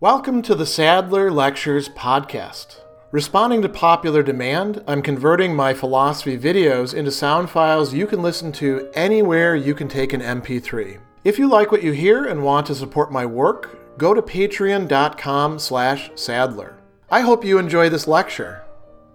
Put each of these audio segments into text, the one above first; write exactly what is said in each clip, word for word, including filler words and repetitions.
Welcome to the Sadler Lectures podcast. Responding to popular demand, I'm converting my philosophy videos into sound files you can listen to anywhere you can take an M P three. If you like what you hear and want to support my work, go to patreon.com slash Sadler. I hope you enjoy this lecture.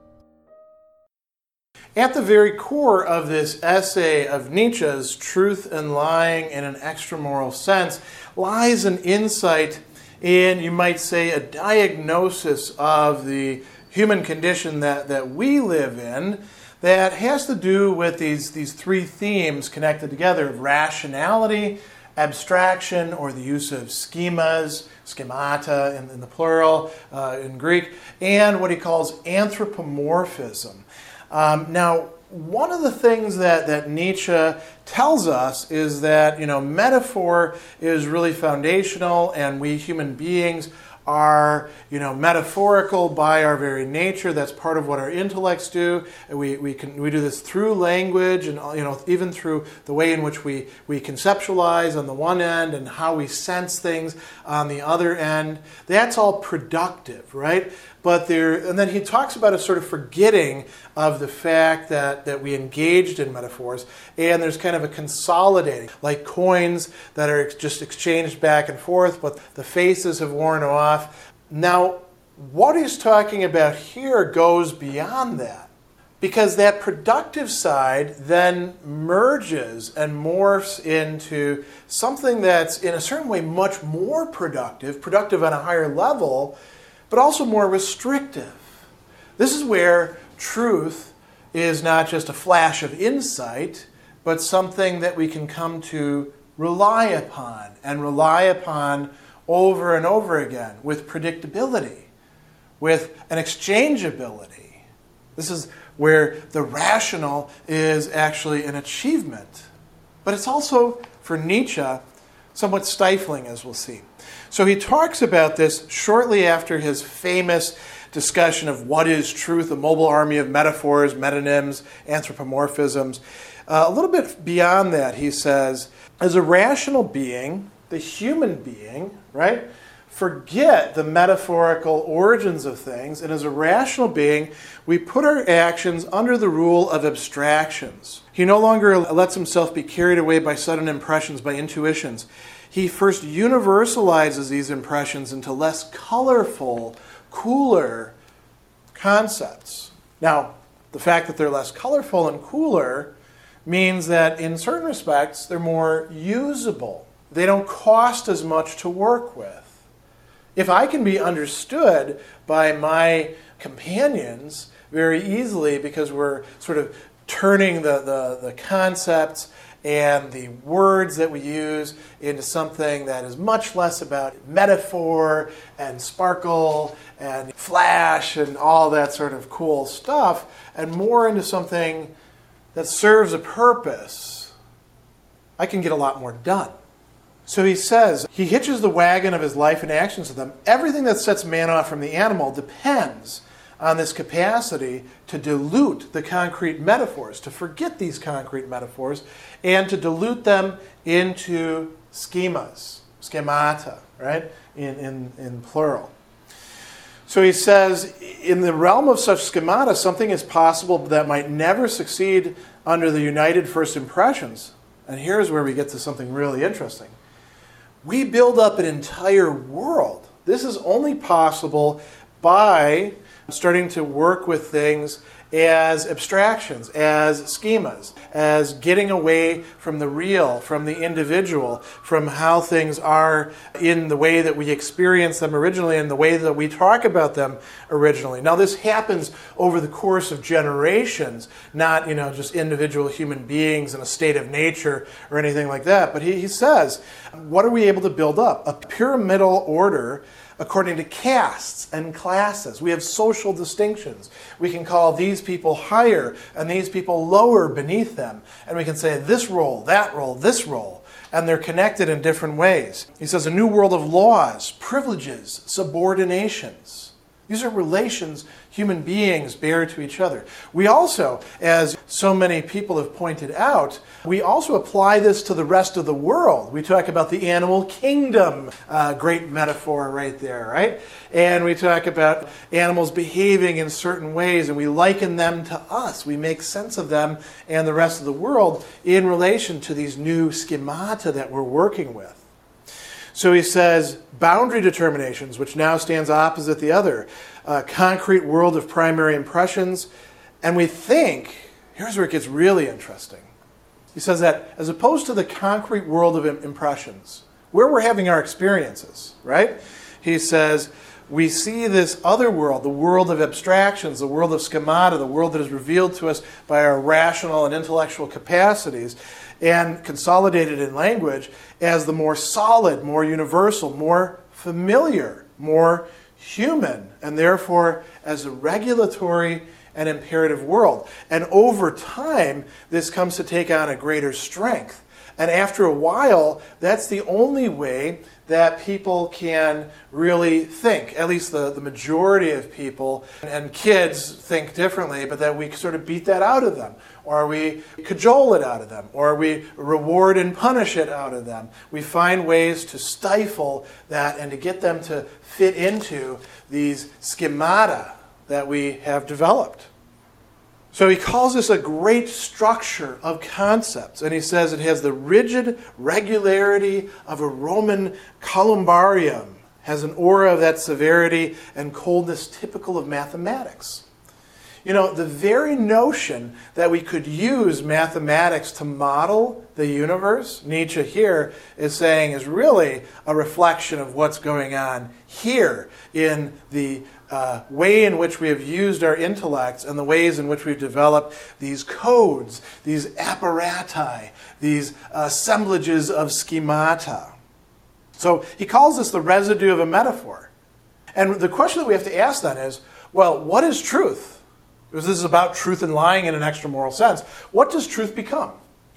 At the very core of this essay of Nietzsche's Truth and Lying in an Extramoral Sense lies an insight in, you might say, a diagnosis of the human condition that, that we live in that has to do with these, these three themes connected together of rationality, abstraction, or the use of schemas, schemata in, in the plural uh, in Greek, and what he calls anthropomorphism. Um, now, one of the things that, that Nietzsche tells us is that, you know, metaphor is really foundational, and we human beings are, you know, metaphorical by our very nature. That's part of what our intellects do. We we can we do this through language, and you know, even through the way in which we we conceptualize on the one end and how we sense things on the other end. That's all productive, right? But there, and then he talks about a sort of forgetting of the fact that, that we engaged in metaphors, and there's kind of a consolidating, like coins that are just exchanged back and forth, but the faces have worn off. Now, what he's talking about here goes beyond that, because that productive side then merges and morphs into something that's in a certain way much more productive, productive on a higher level, but also more restrictive. This is where truth is not just a flash of insight, but something that we can come to rely upon, and rely upon over and over again with predictability, with an exchangeability. This is where the rational is actually an achievement. But it's also, for Nietzsche, somewhat stifling, as we'll see. So he talks about this shortly after his famous discussion of what is truth, a mobile army of metaphors, metonyms, anthropomorphisms. Uh, a little bit beyond that, he says, as a rational being, the human being, right, forget the metaphorical origins of things, and as a rational being, we put our actions under the rule of abstractions. He no longer lets himself be carried away by sudden impressions, by intuitions. He first universalizes these impressions into less colorful, cooler concepts. Now, the fact that they're less colorful and cooler means that in certain respects, they're more usable. They don't cost as much to work with. If I can be understood by my companions very easily because we're sort of turning the, the, the concepts and the words that we use into something that is much less about metaphor and sparkle and flash and all that sort of cool stuff, and more into something that serves a purpose, I can get a lot more done. So he says, he hitches the wagon of his life and actions to them. Everything that sets man off from the animal depends on this capacity to dilute the concrete metaphors, to forget these concrete metaphors, and to dilute them into schemas, schemata, right, in, in, in plural. So he says, in the realm of such schemata, something is possible that might never succeed under the united first impressions. And here's where we get to something really interesting. We build up an entire world. This is only possible by starting to work with things as abstractions, as schemas, as getting away from the real, from the individual, from how things are in the way that we experience them originally and the way that we talk about them originally. Now, this happens over the course of generations, not, you know, just individual human beings in a state of nature or anything like that. But he, he says, what are we able to build up? A pyramidal order according to castes and classes. We have social distinctions. We can call these people higher and these people lower beneath them. And we can say this role, that role, this role. And they're connected in different ways. He says a new world of laws, privileges, subordinations. These are relations human beings bear to each other. We also, as so many people have pointed out, we also apply this to the rest of the world. We talk about the animal kingdom, uh, great metaphor right there, right? And we talk about animals behaving in certain ways, and we liken them to us. We make sense of them and the rest of the world in relation to these new schemata that we're working with. So he says, boundary determinations, which now stands opposite the other, a concrete world of primary impressions. And we think, here's where it gets really interesting. He says that as opposed to the concrete world of impressions, where we're having our experiences, right? He says, we see this other world, the world of abstractions, the world of schemata, the world that is revealed to us by our rational and intellectual capacities, and consolidated in language as the more solid, more universal, more familiar, more human, and therefore as a regulatory and imperative world. And over time, this comes to take on a greater strength. And after a while, that's the only way that people can really think. At least the, the majority of people and kids think differently, but that we sort of beat that out of them, or we cajole it out of them, or we reward and punish it out of them. We find ways to stifle that and to get them to fit into these schemata that we have developed. So he calls this a great structure of concepts, and he says it has the rigid regularity of a Roman columbarium, has an aura of that severity and coldness typical of mathematics. You know, the very notion that we could use mathematics to model the universe, Nietzsche here is saying, is really a reflection of what's going on here in the uh, way in which we have used our intellects and the ways in which we've developed these codes, these apparati, these assemblages of schemata. So he calls this the residue of a metaphor. And the question that we have to ask then is, well, what is truth? Because this is about truth and lying in an extramoral sense. What does truth become?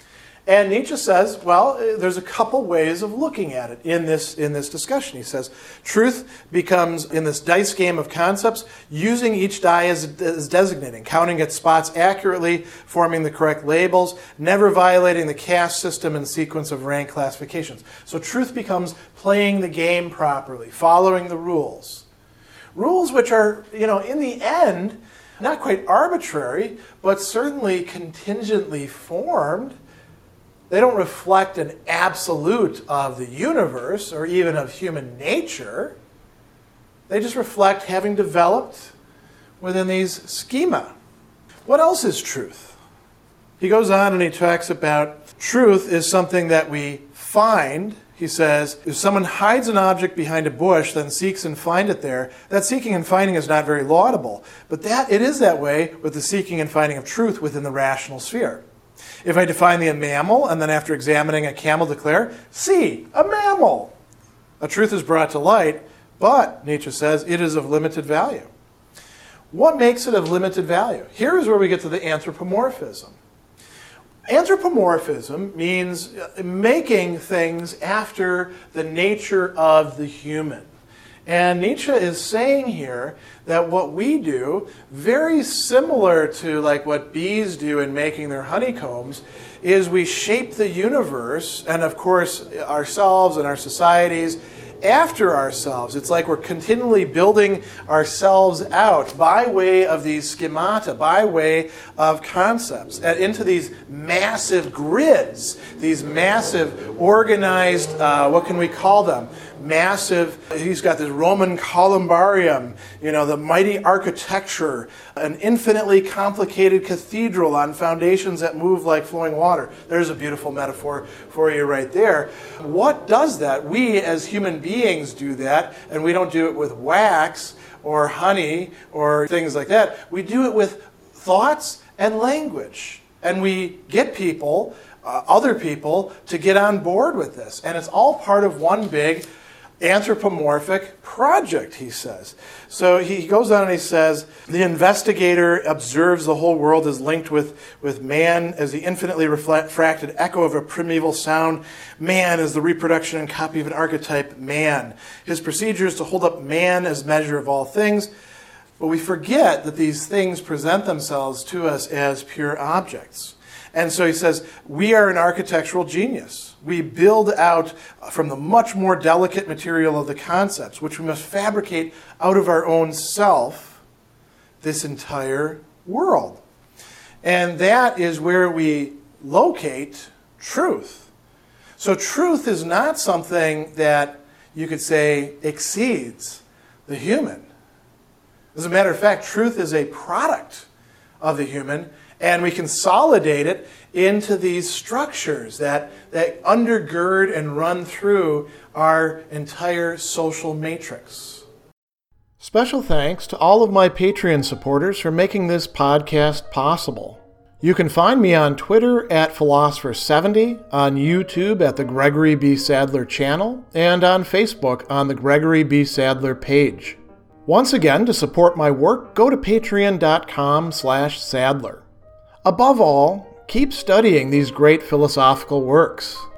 And Nietzsche says, well, there's a couple ways of looking at it in this, in this discussion. He says, truth becomes, in this dice game of concepts, using each die as, as designating, counting its spots accurately, forming the correct labels, never violating the caste system and sequence of rank classifications. So truth becomes playing the game properly, following the rules. Rules which are, you know, in the end, not quite arbitrary, but certainly contingently formed. They don't reflect an absolute of the universe or even of human nature. They just reflect having developed within these schema. What else is truth? He goes on and he talks about truth is something that we find. He says, if someone hides an object behind a bush, then seeks and finds it there, that seeking and finding is not very laudable. But that it is that way with the seeking and finding of truth within the rational sphere. If I define the mammal, and then after examining a camel declare, see, a mammal, a truth is brought to light, but, Nietzsche says, it is of limited value. What makes it of limited value? Here is where we get to the anthropomorphism. Anthropomorphism means making things after the nature of the human. And Nietzsche is saying here that what we do, very similar to like what bees do in making their honeycombs, is we shape the universe and of course ourselves and our societies after ourselves. It's like we're continually building ourselves out by way of these schemata, by way of concepts, and into these massive grids, these massive organized, uh, what can we call them? Massive, he's got this Roman columbarium, you know, the mighty architecture, an infinitely complicated cathedral on foundations that move like flowing water. There's a beautiful metaphor for you right there. What does that? We as human beings do that, and we don't do it with wax or honey or things like that. We do it with thoughts and language. And we get people, uh, other people, to get on board with this. And it's all part of one big anthropomorphic project, he says. So he goes on and he says, the investigator observes the whole world as linked with, with man as the infinitely refracted echo of a primeval sound. Man is the reproduction and copy of an archetype, man. His procedure is to hold up man as measure of all things. But we forget that these things present themselves to us as pure objects. And so he says, we are an architectural genius. We build out from the much more delicate material of the concepts, which we must fabricate out of our own self, this entire world. And that is where we locate truth. So truth is not something that you could say exceeds the human. As a matter of fact, truth is a product of the human, and we consolidate it into these structures that, that undergird and run through our entire social matrix. Special thanks to all of my Patreon supporters for making this podcast possible. You can find me on Twitter at Philosopher seventy, on YouTube at the Gregory B. Sadler channel, and on Facebook on the Gregory B. Sadler page. Once again, to support my work, go to patreon.com slash Sadler. Above all, keep studying these great philosophical works.